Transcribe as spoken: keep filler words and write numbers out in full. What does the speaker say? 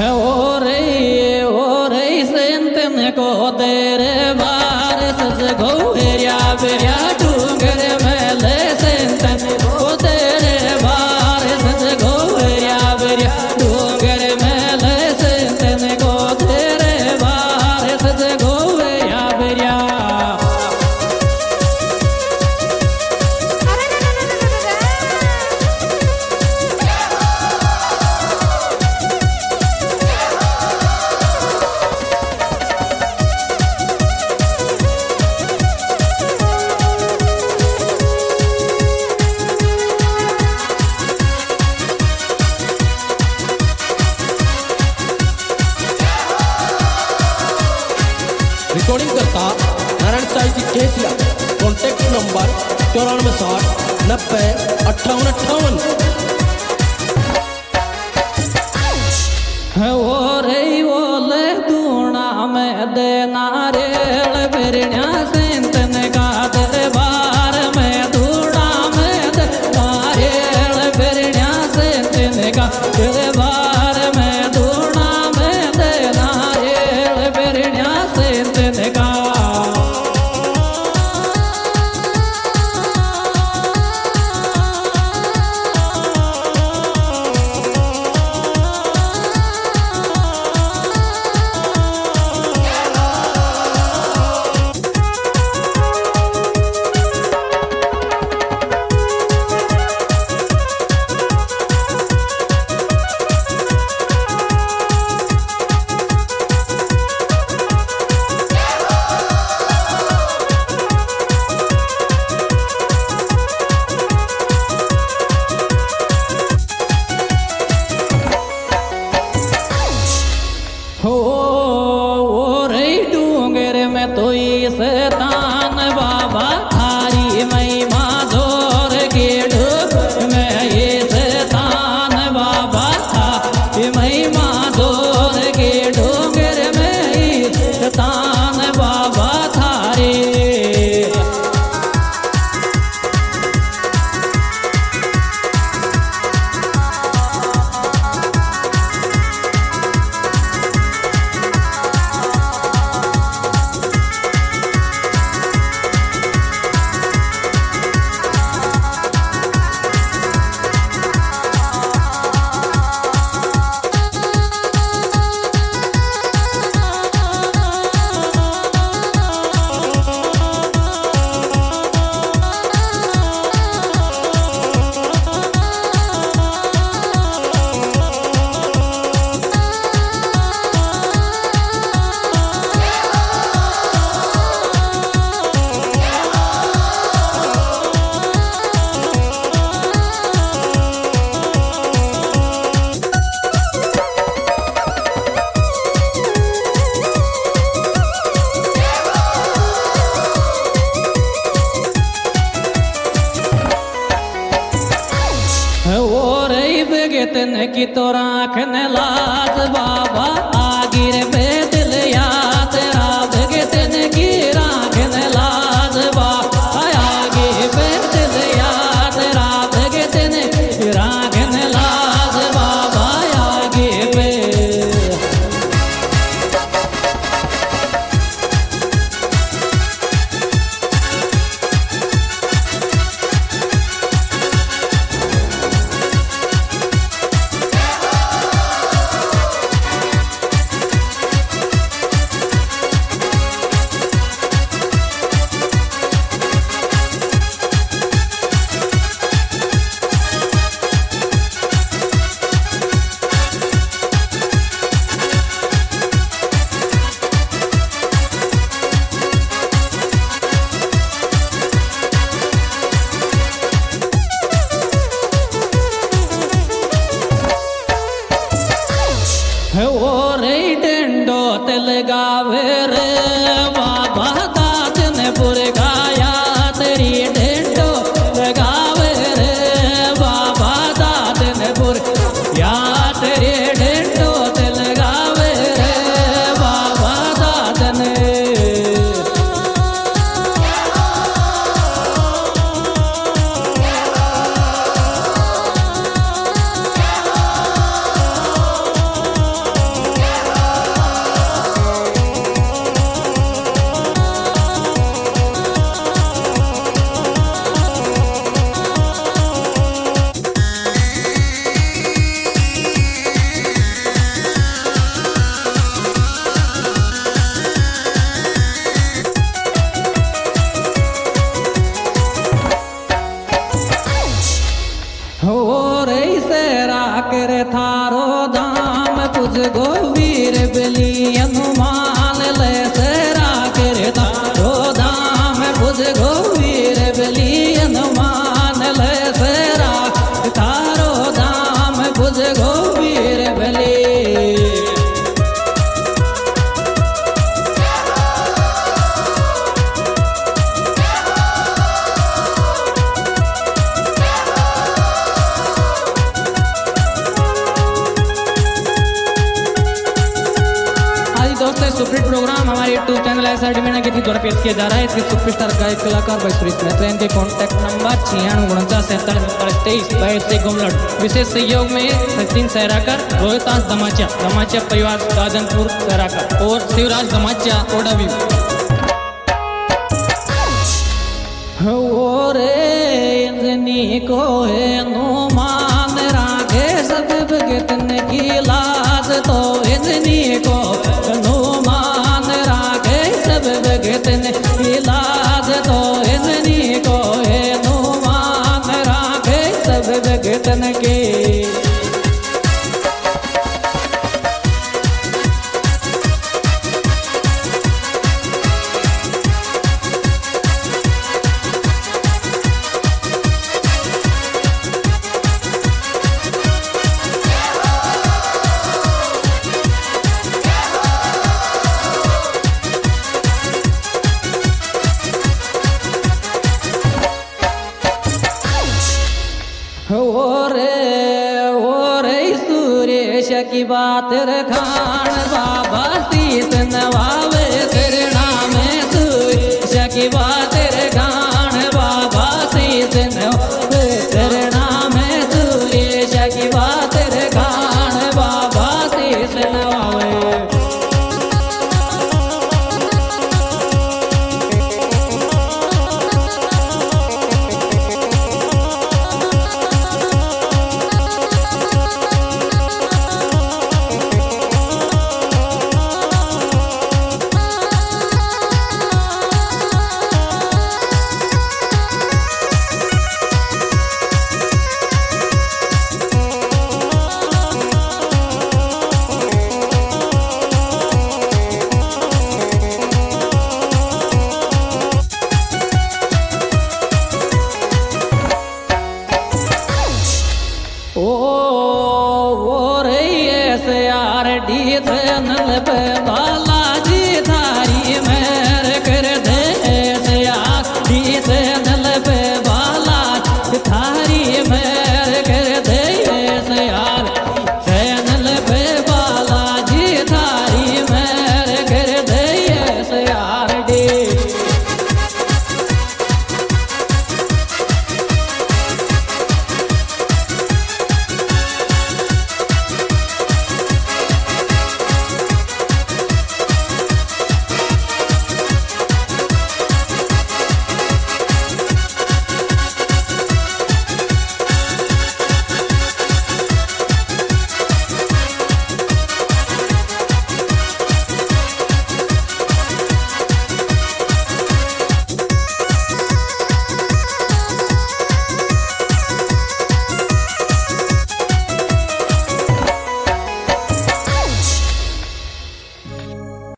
हो रही हो रही संतन को तेरे बार सज घोरिया बेरिया डूंगर मेले संतन को तेरे बार सज घोरिया बेरिया डूंगर मेले संतन को तेरे बार सज घोरिया बेरिया रिकॉर्डिंग करता नारायण साई की केसिया कॉन्टैक्ट नंबर चौरानवे साठ नब्बे अट्ठावन अट्ठावन। हो रही बोले दूना में दे नारेल बिरण्या संतन का दरबार में दूना में दे नारेल बिरण्या संतन का दरबार में दूना में दे नारेल बिरण्या संतन का तो शैतान बाबा थारी महिमा जोर के डूब में ये शैतान बाबा थारी महिमा जोर के डूंगर में ये शैतान बाबा थारी बेगतन की तो राखने लाज बाबा आगिर बेदल या तेरा बेगतन की राखने लाज बाबा आगे बेदल या तेरा बेगतन की राखने लाज बाबा आगे बे हो रे डंडो तल गावे रे बाबा दाचन पुर गाया तेरी डंडो लगावे रे बाबा दाचन पुर या तेरी डंडो तल गावे रे बाबा दाचन वीर बली हनुमान ले सेरा करता रो धाम बुझ गो वीर बली हनुमान ले सेरा तारो धाम बुझ गो वीर बली। सुपरहिट प्रोग्राम हमारे YouTube channel S R D media के थी द्वारा पेश किया जा रहा है। इसके सुपरस्टार गायक कलाकार भाई सुरेश मेहता, इनके कॉन्टैक्ट नंबर छियानवे उनचास सैंतालीस उनतालीस तेईस बाईस से गुमलट। विशेष सहयोग में सचिन सहराकर, रोहितास दमाचा, दमाचा परिवार राजनपुर सहराकर और शिवराज दमाचा ओडावी। को है नो मान राखे सब भगतन की लाज तो इतनी को नो मान राखे सब भगतन की लाज तो इतनी को है नो मान राखे सब भगतन की। की बात रखान बाबा शीस नवावे करना में सूर्य की बात रखान बाबा शीस नवावे करना में सूर्य की बात रखान बाबा शीस नवावे। ओ वो रे ऐसे यार डी थे नल पे